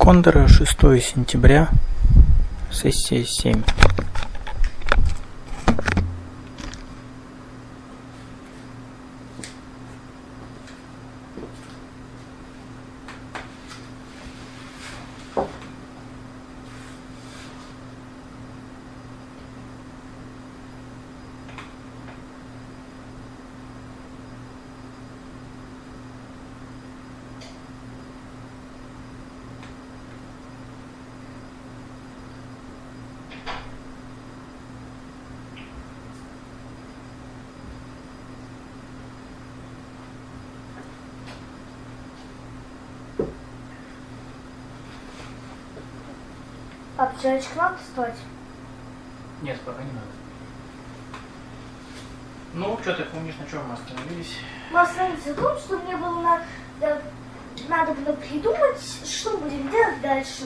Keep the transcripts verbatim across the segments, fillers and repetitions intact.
Кондора, шестое сентября, сессия семь. А пчелочек надо встать? Нет, пока не надо. Ну, что ты помнишь, на чем мы остановились? Мы остановились о том, что мне было на, да, надо было придумать, что будем делать дальше.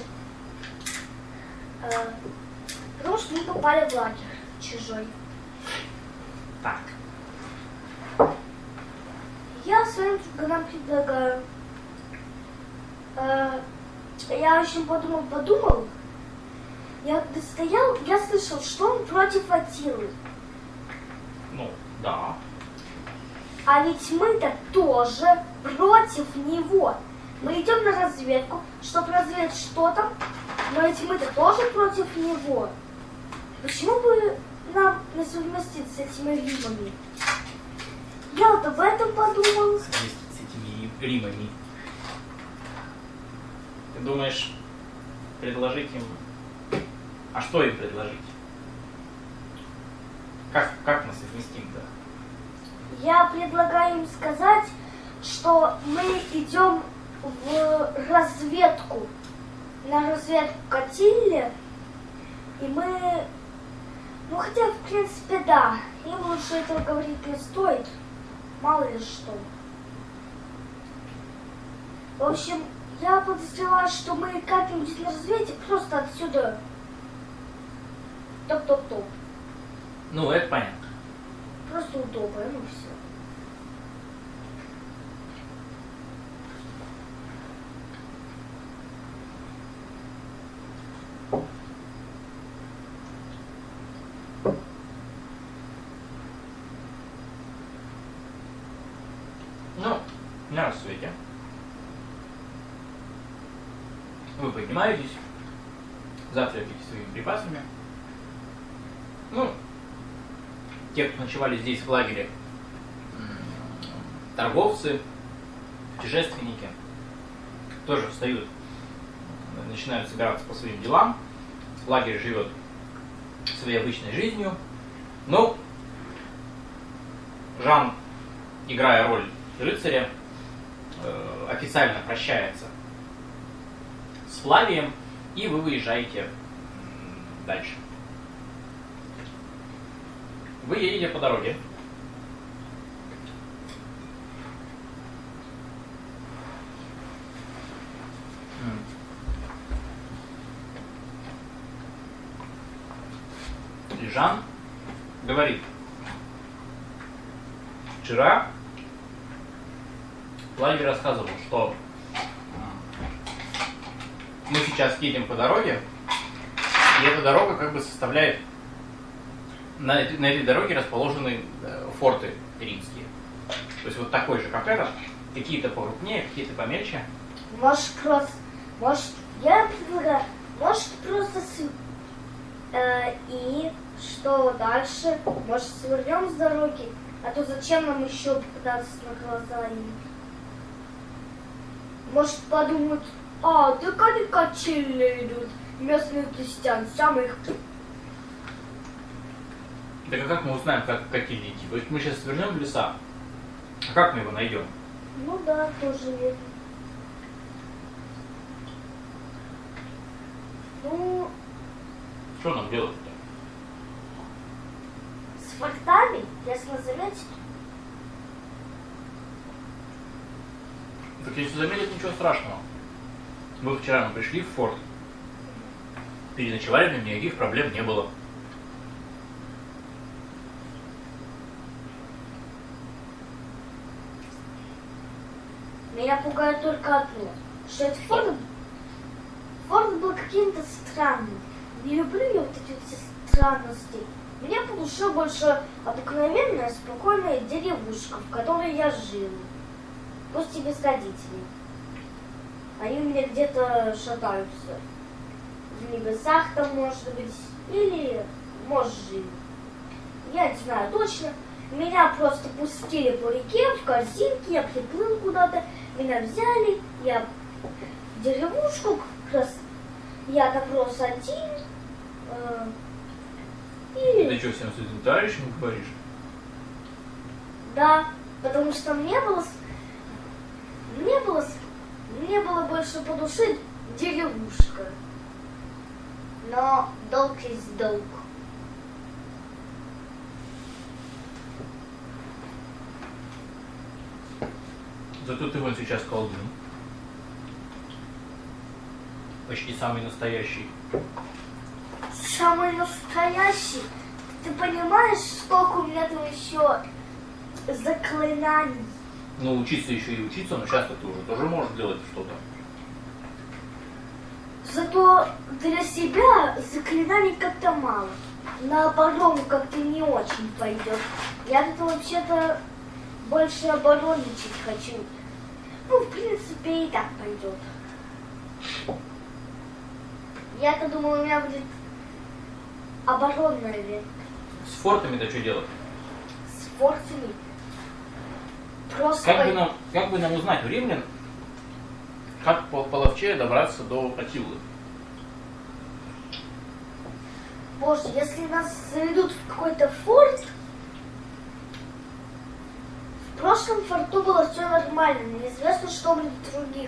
Э, потому что мы попали в лагерь чужой. Так. Я своим друганам предлагаю. Э, я очень подумал-подумал. Я когда стоял, я слышал, что он против Атилы. Ну, да. А ведь мы-то тоже против него. Мы идем на разведку, чтобы разведать, что там, но ведь мы-то тоже против него. Почему бы нам не совместиться с этими римами? Я вот об этом подумал. Совместить с этими римами. Ты думаешь, предложить им... А что им предложить? Как, как мы совместим-то? Я предлагаю им сказать, что мы идем в разведку. На разведку к Атилле. И мы... Ну, хотя, в принципе, да. Им лучше этого говорить не стоит. Мало ли что. В общем, я подозреваю, что мы как-нибудь на разведке просто отсюда... Топ-топ-топ. Ну, это понятно. Просто удобно, ну все. Ну, на рассвете. Вы поднимаетесь, завтракаете своими припасами. Ну, те, кто ночевали здесь в лагере, торговцы, путешественники, тоже встают, начинают собираться по своим делам. Лагерь живет своей обычной жизнью. Но Жан, играя роль рыцаря, официально прощается с Флавием, и вы выезжаете дальше. Вы едете по дороге. И Жан говорит: вчера Флавий рассказывал, что мы сейчас едем по дороге, и эта дорога как бы составляет... На этой, на этой дороге расположены э, форты римские. То есть вот такой же, как этот. Какие-то покрупнее, какие-то помельче. Может просто... Может, я предлагаю... Может просто... С... Э, и что дальше? Может, свернем с дороги? А то зачем нам еще попадаться на глаза им? Может, подумают... А, так они качели идут. Местные крестьяне. Самые их... Так а как мы узнаем, как котельни идти? То есть мы сейчас свернем в леса, а как мы его найдем? Ну да, тоже верно. Ну... Что нам делать-то? С фортами, если заметить... Так если заметить, ничего страшного. Мы вчера мы пришли в форт, переночевали, никаких проблем не было. Меня пугает только одно, что это форт Форт был каким-то странным. Не люблю я вот эти все странности. Мне по душе больше обыкновенная, спокойная деревушка, в которой я жил. Пусть и без родителей. Они у меня где-то шатаются. В небесах там, может быть, или, может, жили. Я не знаю точно. Меня просто пустили по реке в корзинке, я приплыл куда-то. Меня взяли, я в деревушку, как раз я там рос один. Э, и... Ты что, всем своим товарищам говоришь? Да, потому что мне было, мне было, мне было больше по душе деревушка. Но долг есть долг. Зато ты вон сейчас колдун. Почти самый настоящий. Самый настоящий. Ты понимаешь, сколько у меня там еще заклинаний? Ну, учиться еще и учиться, но сейчас ты уже тоже можешь делать что-то. Зато для себя заклинаний как-то мало. На оборону как-то не очень пойдет. Я тут вообще-то больше оборонничать хочу. Ну, в принципе, и так пойдет. Я-то думаю, у меня будет оборонная ветка. С фортами-то что делать? С фортами. Просто... Как бы нам, как бы нам узнать у римлян, как по половчее добраться до Атилы? Боже, если нас заведут в какой-то форт, в прошлом форту было все нормально, неизвестно, что будет в других.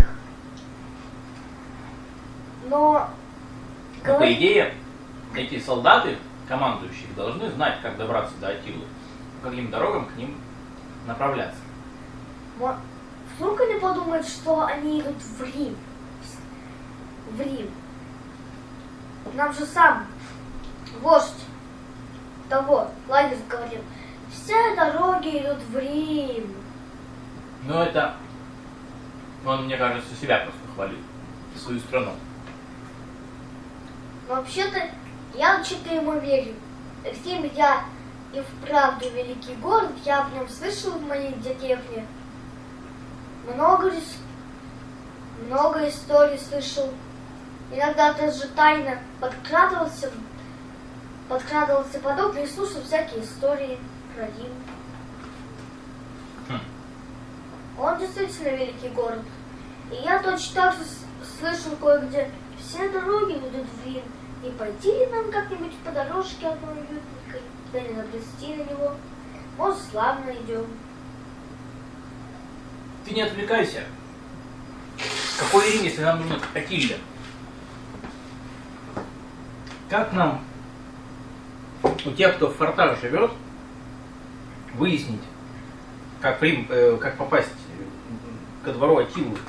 Но... Но, по идее, эти солдаты, командующие, должны знать, как добраться до Атилы, по каким дорогам к ним направляться. Вдруг они подумают, что они идут в Рим. В Рим. Нам же сам вождь того лагеря говорил, все дороги идут в Рим. Ну это, он, мне кажется, себя просто хвалит, свою страну. Но вообще-то я вообще-то ему верю. Рим, я и вправду великий город, я об нем слышал в моей деревне. Много, много историй слышал. Иногда даже тайно подкрадывался, подкрадывался под окна и слушал всякие истории про Рим. Хм. Он действительно великий город. И я точно так же слышал кое-где, все дороги ведут в Рим. И пойти ли нам как-нибудь по дорожке одной уютненькой, да не набрести на него? Может, славно идем. Ты не отвлекайся. Какой Рим, если нам нужно к Атилле? Как нам, у тех, кто в фортах живет, выяснить, как, в Рим, э, как попасть ко двору Атиллы?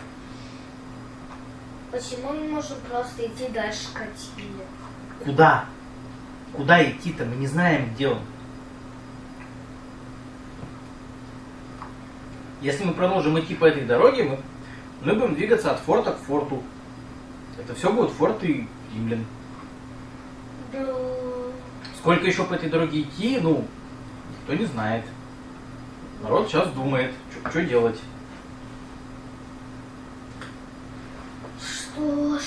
Почему мы можем просто идти дальше к Атилле? Куда? Куда идти-то? Мы не знаем, где он. Если мы продолжим идти по этой дороге, мы, мы будем двигаться от форта к форту. Это все будут форты римлян. Да. Сколько еще по этой дороге идти, ну, никто не знает. Народ сейчас думает, что делать. Что ж,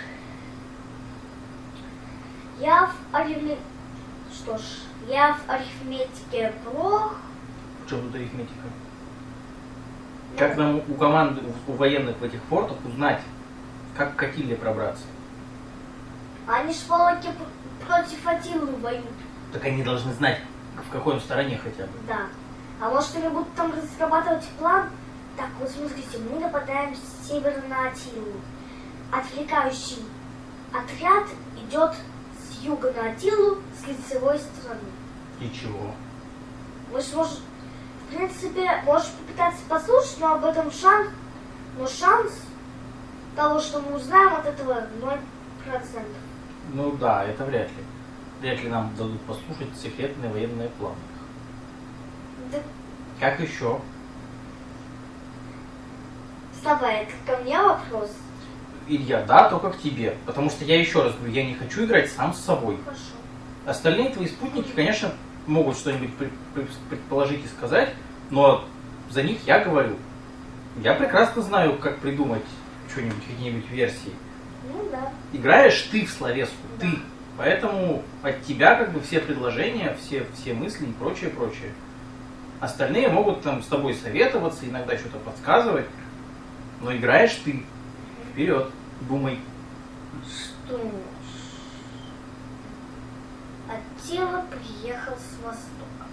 я в арифметике, что ж, я в арифметике плох. В чем тут арифметика? Как нам у команды, у военных в этих фортах узнать, как к Атилле пробраться? Они ж полоки против Атиллы воюют. Так они должны знать, в какой он стороне хотя бы. Да. А может они будут там разрабатывать план? Так, вот смотрите, мы нападаем с севера на Атиллу. Отвлекающий отряд идет с юга на Атиллу с лицевой стороны. И чего? Вы ж можете, в принципе, можешь попытаться послушать, но об этом шанс, но шанс того, что мы узнаем от этого ноль процентов. Ну да, это вряд ли. Вряд ли нам дадут послушать секретные военные планы. Да. Как еще? Слава, это ко мне вопрос? Илья, да, только к тебе. Потому что я еще раз говорю, я не хочу играть сам с собой. Хорошо. Остальные твои спутники, конечно, могут что-нибудь предположить и сказать, но за них я говорю. Я прекрасно знаю, как придумать что-нибудь, какие-нибудь версии. Ну да. Играешь ты в словеску, Да. ты. Поэтому от тебя как бы все предложения, все, все мысли и прочее, прочее. Остальные могут там с тобой советоваться, иногда что-то подсказывать, но играешь ты. Вперед, думай. Что ж. Аттила приехал с востока.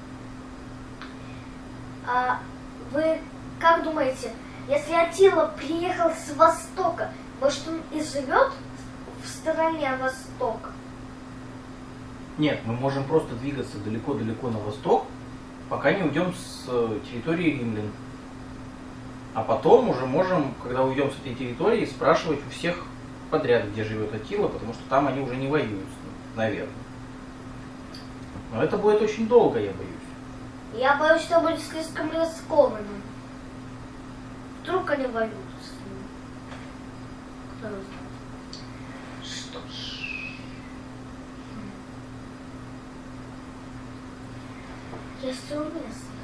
А вы как думаете, если Аттила приехал с востока, может он и живет в стороне востока? Нет, мы можем просто двигаться далеко-далеко на восток, пока не уйдем с территории римлян. А потом уже можем, когда уйдем с этой территории, спрашивать у всех подряд, где живет Аттила, потому что там они уже не воюют, наверное. Но это будет очень долго, я боюсь. Я боюсь, что будет слишком рискованно. Вдруг они воюют с ним. Кто знает. Что ж. Если уместно.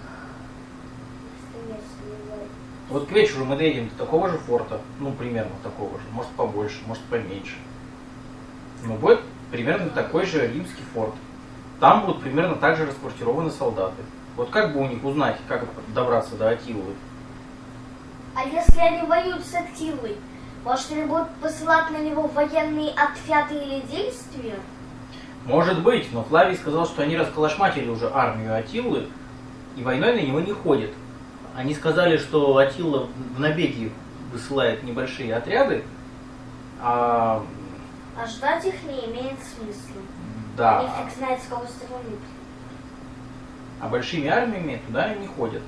Если местные воюют. Вот к вечеру мы доедем до такого же форта, ну, примерно такого же, может побольше, может поменьше. Но будет примерно такой же римский форт. Там будут примерно так же расквартированы солдаты. Вот как бы у них узнать, как добраться до Аттилы? А если они воюют с Аттилой, может они будут посылать на него военные отряды или действия? Может быть, но Флавий сказал, что они расколошматили уже армию Аттилы, и войной на него не ходят. Они сказали, что Аттила в набеге высылает небольшие отряды, а... А ждать их не имеет смысла. Да. Они фиг знает, с какой стороны. А большими армиями туда не ходят.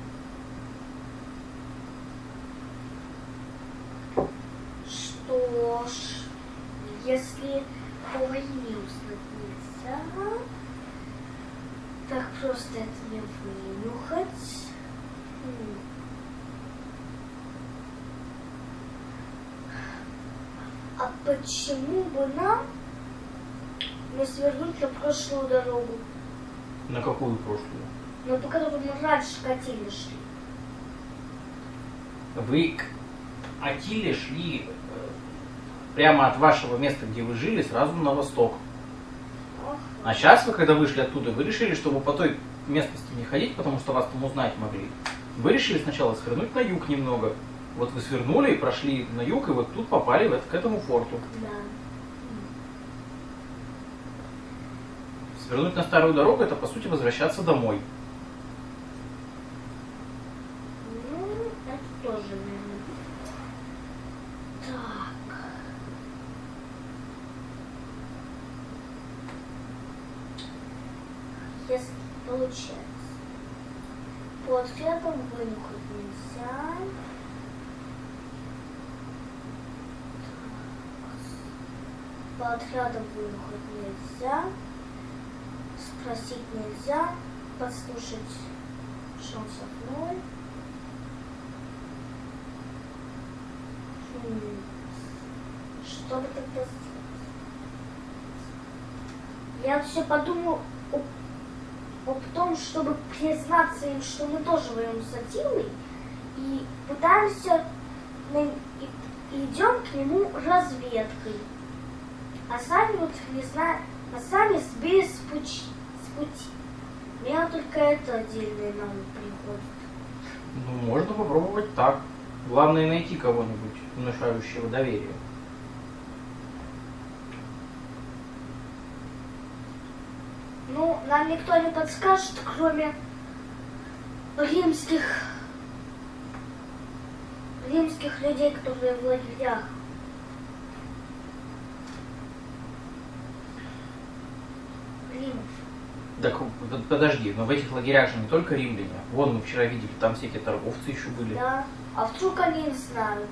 Что ж, если по войне узнать нельзя, так просто это не вынюхать. Хм. А почему бы нам не свернуть на прошлую дорогу? На какую прошлую? Ну, по которой мы раньше к Аттиле шли. Вы к Аттиле шли э, прямо от вашего места, где вы жили, сразу на восток. Ага. А сейчас вы, когда вышли оттуда, вы решили, чтобы по той местности не ходить, потому что вас там узнать могли. Вы решили сначала свернуть на юг немного. Вот вы свернули и прошли на юг, и вот тут попали в это, к этому форту. Да. Свернуть на старую дорогу — это, по сути, возвращаться домой. Ну, это тоже верно. Так. Если получается, по отрядам вынюхать нельзя. По отрядам вынюхать нельзя. Спросить нельзя. Подслушать шансов ноль. Хм. Что бы тогда сделать? Я все подумал об, об том, чтобы признаться им, что мы тоже воюем с Аттилой, и пытаемся, на- и- идем к нему разведкой. А сами вот не знаю, а сами сбились с пути. С пути. Мне только это отдельное на ум приходит. Ну, можно попробовать так. Главное найти кого-нибудь, внушающего доверие. Ну, нам никто не подскажет, кроме римских римских людей, которые в лагерях. Римов. Так п- подожди, но в этих лагерях же не только римляне. Вон мы вчера видели, там всякие торговцы еще были. Да. А вдруг они не знают?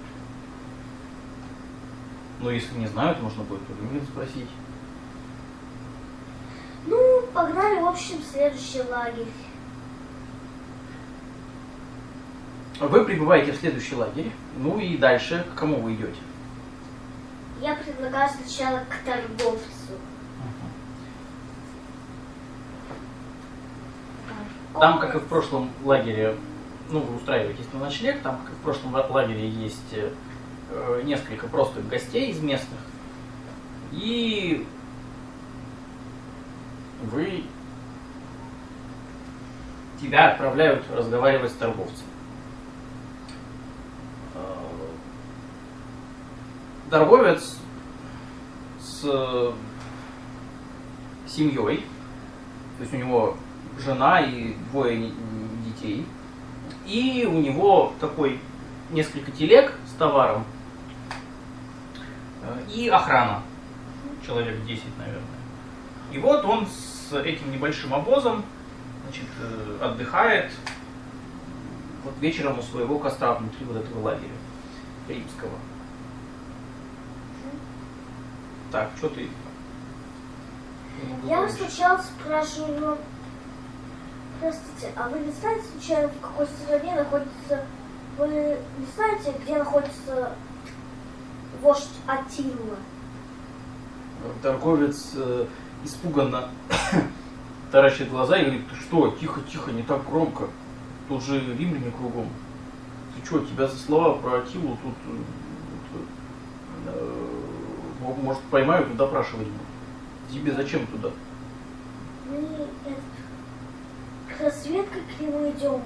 Но если не знают, можно будет у римлян спросить. Ну, погнали, в общем, в следующий лагерь. Вы прибываете в следующий лагерь. Ну и дальше к кому вы идете? Я предлагаю сначала к торговцу. Там, как и в прошлом лагере, ну, вы устраиваетесь на ночлег, там, как и в прошлом лагере, есть э, несколько просто гостей из местных, и вы, тебя отправляют разговаривать с торговцем. Торговец с семьей, то есть у него жена и двое детей, и у него такой несколько телег с товаром и охрана, человек десять, наверное. И вот он с этим небольшим обозом, значит, отдыхает вот вечером у своего костра внутри вот этого лагеря римского. Так, что ты? Я сначала спрашиваю, простите, а вы не знаете случайно, в какой стране находится, вы не знаете, где находится вождь Аттила? Торговец э, испуганно таращит глаза и говорит: ты что, тихо, тихо, не так громко, тут же римляне кругом. Ты что, тебя за слова про Аттилу тут, тут э, может, поймают и допрашивать будут. Тебе зачем туда? Мы это, разведкой к нему идем,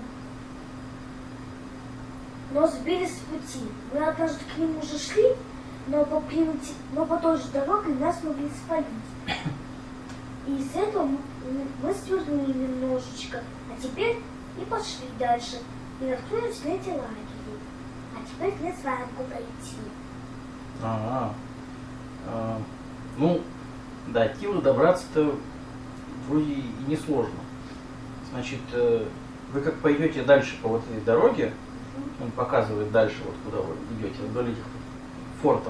но сбились с пути. Мы однажды к нему уже шли, но по, примити... но по той же дороге нас могли спалить. И из этого мы, мы свернули немножечко, а теперь и пошли дальше. И наткнулись на эти лагеря. А теперь не знаем, куда идти. Ага. А, ну, до Аттилы добраться-то вроде и несложно. Значит, вы как пойдете дальше по вот этой дороге, он показывает дальше, вот куда вы идете, вдоль этих фортов.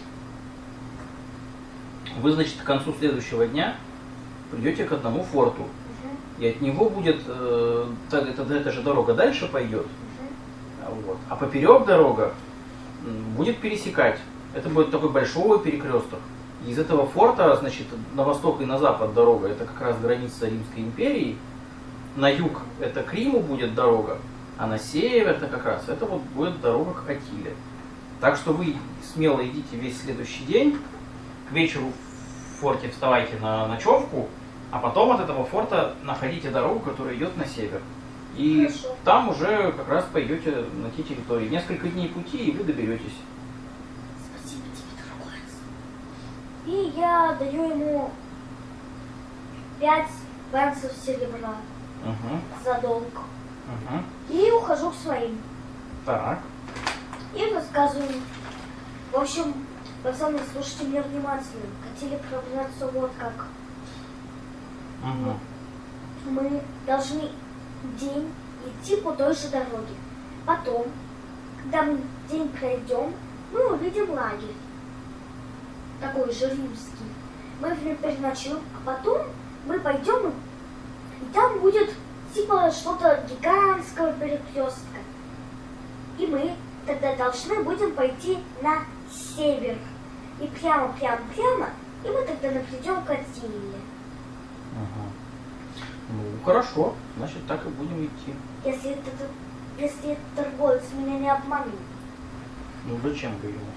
Вы, значит, к концу следующего дня придете к одному форту. И от него будет, э, это, эта же дорога дальше пойдет, вот, а поперек дорога будет пересекать. Это будет такой большой перекресток. И из этого форта, значит, на восток и на запад дорога, это как раз граница Римской империи. На юг это к Риму будет дорога, а на север это как раз, это вот будет дорога к Аттиле. Так что вы смело идите весь следующий день, к вечеру в форте вставайте на ночевку, а потом от этого форта находите дорогу, которая идет на север. И Хорошо. Там уже как раз пойдете на те территории. Несколько дней пути, и вы доберетесь. Спасибо тебе, торговец. И я даю ему пять бенсов серебра угу. за долг. Угу. И ухожу к своим. Так. И рассказываю. В общем, пацаны, слушайте меня внимательно. Хотели пробраться вот как. Угу. Мы должны день идти по той же дороге. Потом, когда мы день пройдем, мы увидим лагерь. Такой же римский. Мы в нем переночуем, а потом мы пойдем, и там будет типа что-то гигантского перекрестка. И мы тогда должны будем пойти на север. И прямо, прямо, прямо, и мы тогда придем к Аттиле. Ага. Ну, хорошо, значит, так и будем идти. Если это, если этот торговец меня не обманул. Ну, зачем бы ему?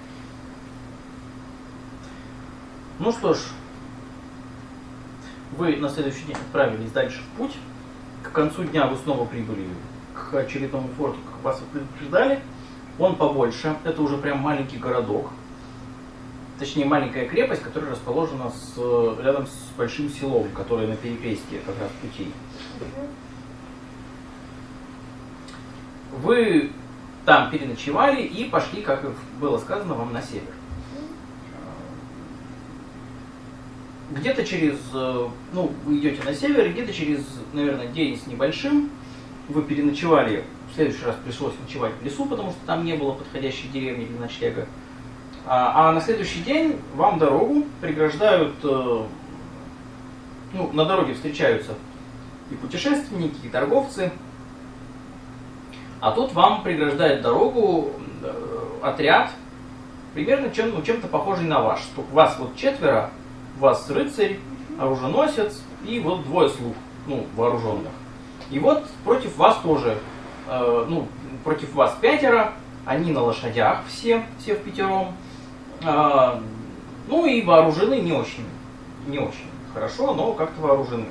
Ну что ж, вы на следующий день отправились дальше в путь. К концу дня вы снова прибыли к очередному форту, как вас предупреждали. Он побольше, это уже прям маленький городок. Точнее, маленькая крепость, которая расположена с, рядом с большим селом, которое на перекрестке как раз путей. Вы там переночевали и пошли, как и было сказано вам, на север. Где-то через, ну, вы идете на север, и где-то через, наверное, день с небольшим вы переночевали. В следующий раз пришлось ночевать в лесу, потому что там не было подходящей деревни для ночлега. А, а на следующий день вам дорогу преграждают, э, ну, на дороге встречаются и путешественники, и торговцы. А тут вам преграждает дорогу э, отряд примерно чем, ну, чем-то похожий на ваш. Только вас вот четверо, вас рыцарь, оруженосец и вот двое слуг, ну, вооруженных. И вот против вас тоже, э, ну, против вас пятеро, они на лошадях все, все в пятером. Э, ну и вооружены не очень, не очень хорошо, но как-то вооружены.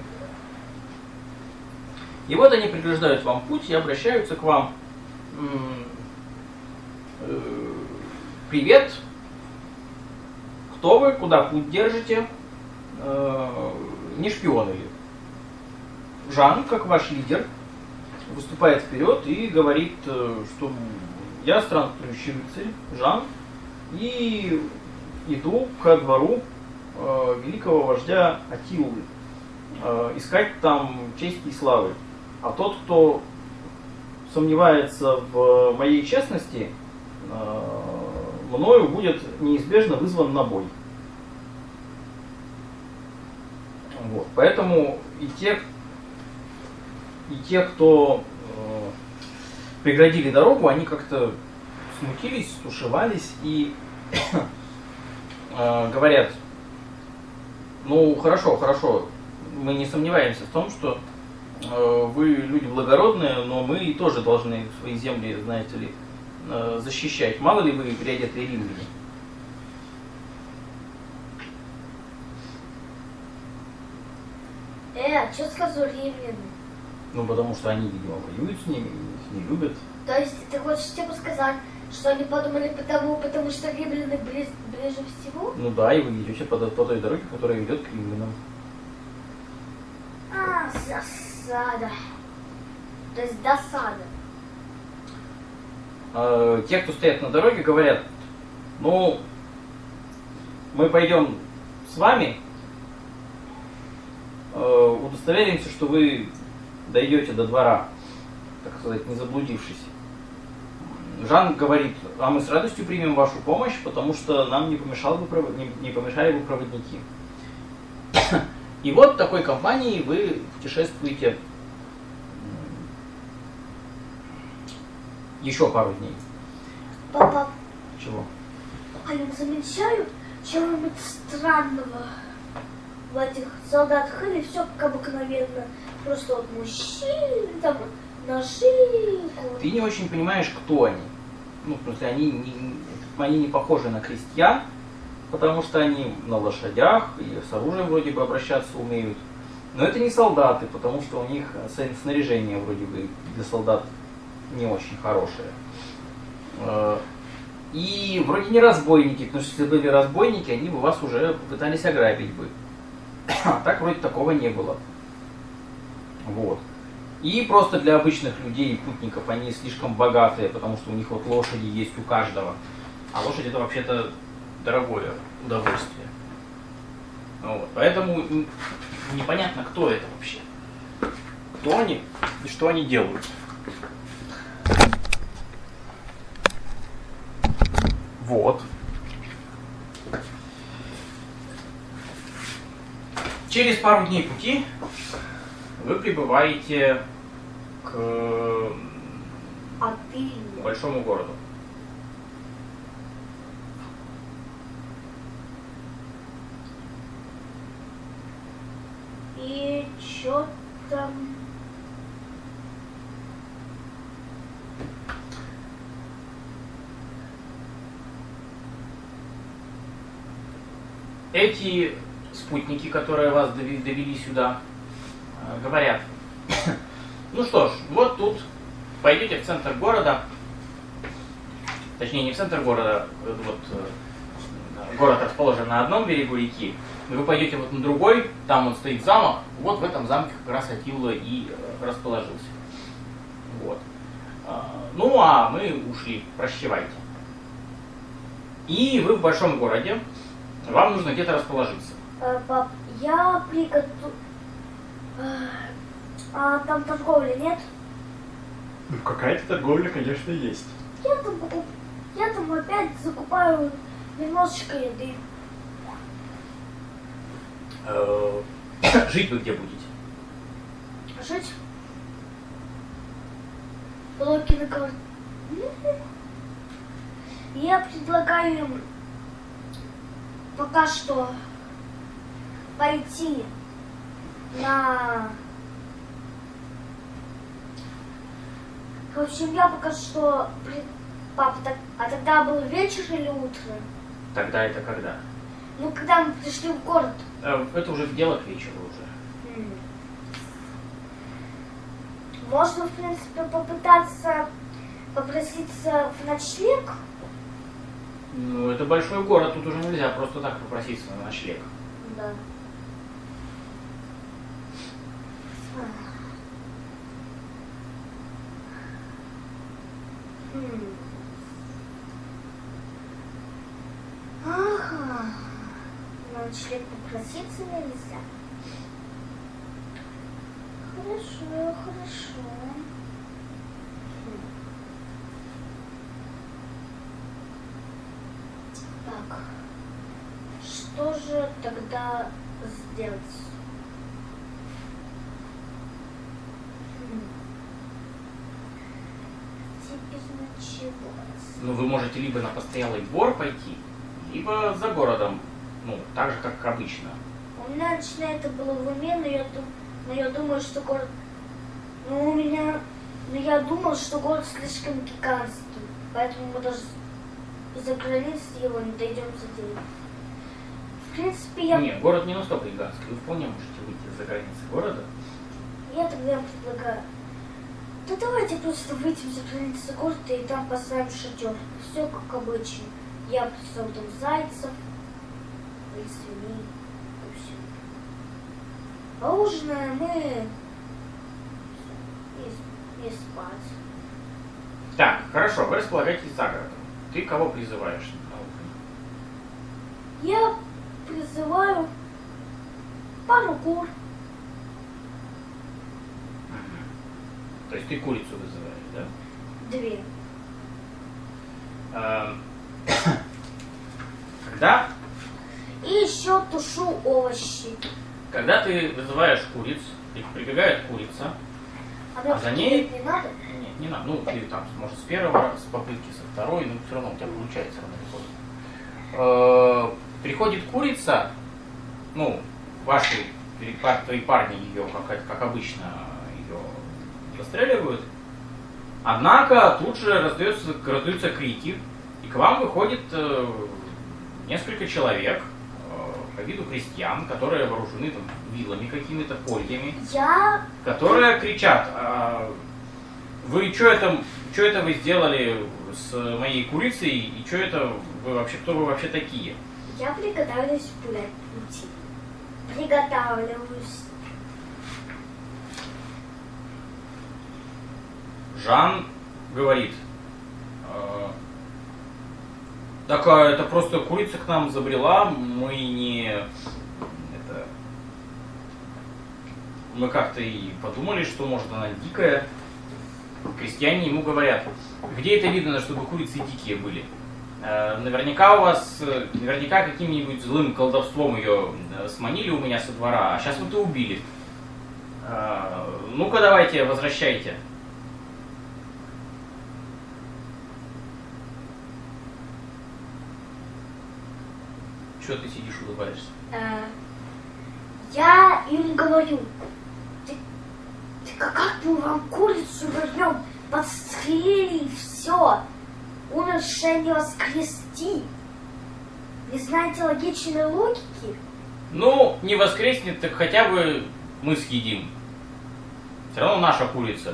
И вот они преграждают вам путь и обращаются к вам. Привет, кто вы, куда путь держите, не шпионы ли? Жан, как ваш лидер, выступает вперед и говорит, что я странствующий рыцарь, Жан, и иду ко двору великого вождя Атиллы, искать там чести и славы. А тот, кто сомневается в моей честности, мною будет неизбежно вызван на бой. Вот. Поэтому и те, и те, кто э, преградили дорогу, они как-то смутились, стушевались и э, говорят, ну хорошо, хорошо, мы не сомневаемся в том, что э, вы люди благородные, но мы тоже должны свои земли, знаете ли, э, защищать. Мало ли вы рядят римляне. Э, а что сразу римляне? Ну, потому что они, видимо, воюют с ними, их не любят. То есть ты хочешь типа сказать, что они подумали потому, потому что римляне близ, ближе всего? Ну да, и вы идете по, по той дороге, которая ведет к римлянам. А, засада. То есть досада. Э, те, кто стоят на дороге, говорят, ну, мы пойдем с вами, э, удостоверимся, что вы дойдете до двора, так сказать, не заблудившись. Жан говорит, а мы с радостью примем вашу помощь, потому что нам не, помешал бы, не, не помешали бы проводники. И вот в такой компании вы путешествуете еще пару дней. Папа, Чего? а я замечаю чего-нибудь странного в этих солдатах, или все как обыкновенно? Просто вот мужчины, там, ножи. Ты не очень понимаешь, кто они. Ну, в смысле, они не, они не похожи на крестьян, потому что они на лошадях и с оружием вроде бы обращаться умеют. Но это не солдаты, потому что у них снаряжение вроде бы для солдат не очень хорошее. И вроде не разбойники, потому что если были разбойники, они бы вас уже пытались ограбить бы. А так вроде такого не было. Вот. И просто для обычных людей и путников они слишком богатые, потому что у них вот лошади есть у каждого. А лошадь это вообще-то дорогое удовольствие. Вот. Поэтому непонятно, кто это вообще. Кто они и что они делают. Вот. Через пару дней пути вы прибываете к Атилле. большому городу. И чё там? Эти спутники, которые вас довели, довели сюда, говорят, ну что ж, вот тут пойдете в центр города, точнее не в центр города, вот город расположен на одном берегу реки, вы пойдете вот на другой, там вот стоит замок, вот в этом замке как раз Атилла и расположился. Вот. Ну а мы ушли, прощевайте. И вы в большом городе, вам нужно где-то расположиться. Э, пап, я приготовлю... А там торговли нет? Ну, какая-то торговля, конечно, есть. Я там, покуп... я там опять закупаю немножечко еды. Жить вы где будете? Жить? Блоки на квартиру. Я предлагаю им пока что пойти на... В общем, я пока что... при- Папа, так... а тогда был вечер или утро? Тогда это когда? Ну, когда мы пришли в город. Э, Это уже дело к вечеру уже. М. Можно, в принципе, попытаться попроситься в ночлег. Ну, это большой город, тут уже нельзя просто так попроситься на ночлег. Да. Хм. Ага. На ночлег попроситься нельзя. Хорошо, хорошо. Хм. Так. Что же тогда сделать? Хм. Теперь ночевать. Ну, вы можете либо на постоялый двор пойти, либо за городом, ну, так же, как обычно. У меня лично это было в уме, но я, дум- но я думаю, что город... Ну, у меня... Но я думал, что город слишком гигантский, поэтому мы даже за границей его не дойдем за день. В принципе, я... Нет, город не настолько гигантский, вы вполне можете выйти за границы города. Я тогда предлагаю... Да давайте просто выйдем за границы города и там поставим шатер. Все как обычно. Я представил там зайцев и свиней. И все. Поужинаем мы и, и спать. Так, хорошо, вы располагаетесь за городом. Ты кого призываешь на ужин? Я призываю пару кур. Мгм. То есть ты курицу вызываешь, да? Две. Эм, Когда, И еще тушу овощи. когда ты вызываешь куриц, и прибегает курица, А, А за ней- не надо? нет, не надо, ну ты там, может, с первого, с попытки, со второй, но все равно у тебя получается рано или поздно. Э, Приходит курица, ну, ваши или пар- твои парни ее, как, как обычно, ее застреливают. Однако тут же раздается, раздаются крики, и к вам выходит э, несколько человек э, по виду крестьян, которые вооружены там вилами какими-то, кольями, Я... которые кричат: «А вы что это, что это вы сделали с моей курицей, и что это вы вообще, кто вы вообще такие? Я приготовилась гулять пути. Приготавливаюсь. Жан говорит: «А, так а это просто курица к нам забрела, мы не... Это, мы как-то и подумали, что может она дикая». Крестьяне ему говорят: где это видно, чтобы курицы дикие были? Э, Наверняка у вас, э, наверняка каким-нибудь злым колдовством ее э, сманили у меня со двора, а сейчас вот и убили. Э, Ну-ка давайте, возвращайте. Что ты сидишь, улыбаешься? Э, Я им говорю, ты, ты как, как мы вам курицу вернем? Подстрелили и все. Умершее не воскрести. Не знаете логичной логики? Ну, не воскреснет, так хотя бы мы съедим. Все равно наша курица.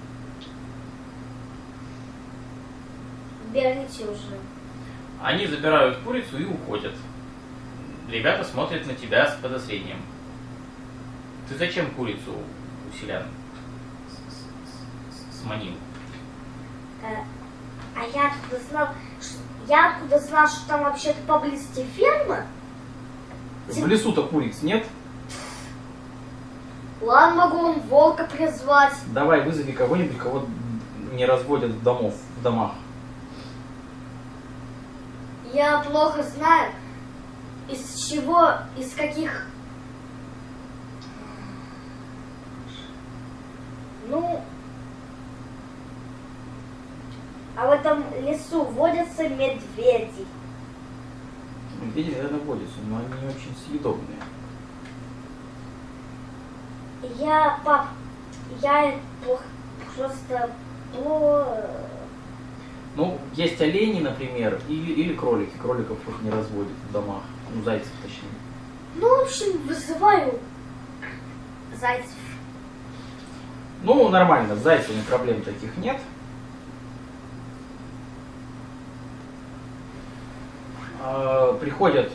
Берите уже. Они забирают курицу и уходят. Ребята смотрят на тебя с подозрением. Ты зачем курицу у селян с- с- с- сманил? Э, А я откуда знал, ш- я откуда знал, что там вообще-то поблизости ферма? В лесу-то куриц нет? Ладно, могу вам волка призвать. Давай вызови кого-нибудь, кого не разводят в домов, в домах. Я плохо знаю, из чего, из каких... Ну, а в этом лесу водятся медведи. медведи, наверное, водятся, но они не очень съедобные. Я, пап, я плохо, просто по... Ну, есть олени, например, и, или кролики. Кроликов их не разводят в домах. Ну, зайцев точнее. Ну, в общем, вызываю зайцев. Ну, нормально, с зайцами проблем таких нет. А, приходят,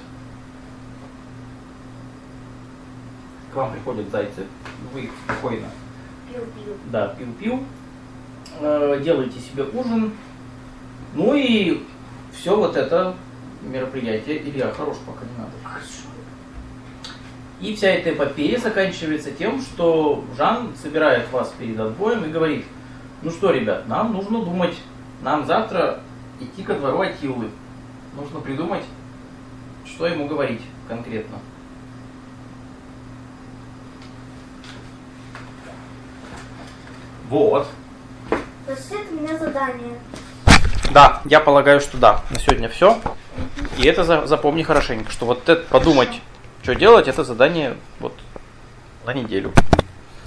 к вам приходят зайцы, вы их спокойно, Пью-пью. да, пиу-пиу, а, делаете себе ужин, ну и все вот это мероприятие, Илья, хорош, пока не надо. Хорошо. И вся эта эпопея заканчивается тем, что Жан собирает вас перед отбоем и говорит: ну что, ребят, нам нужно думать, нам завтра идти ко двору Атиллы. Нужно придумать, что ему говорить конкретно. Вот. То есть это у меня задание. Да, я полагаю, что да. На сегодня все. И это за- запомни хорошенько, что вот это подумать, что делать, это задание вот на неделю.